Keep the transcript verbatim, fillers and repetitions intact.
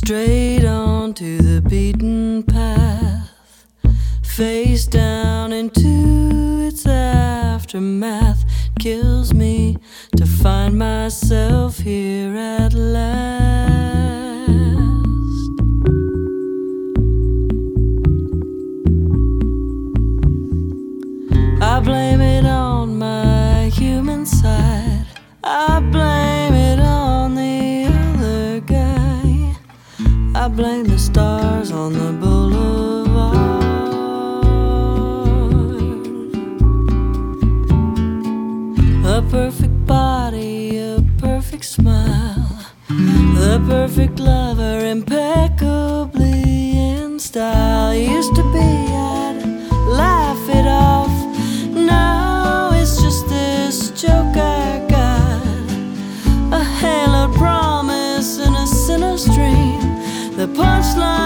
straight on to the beaten path, face down into its aftermath. Kills me to find myself here at last. I blame it on my human side, I blame it on the other guy, I blame the stars on the boulevard. A perfect body, a perfect smile, the perfect lover, impeccably in style. Used to be I'd laugh it off, now it's just this joke I got, a haloed promise and a sinner's dream. The punchline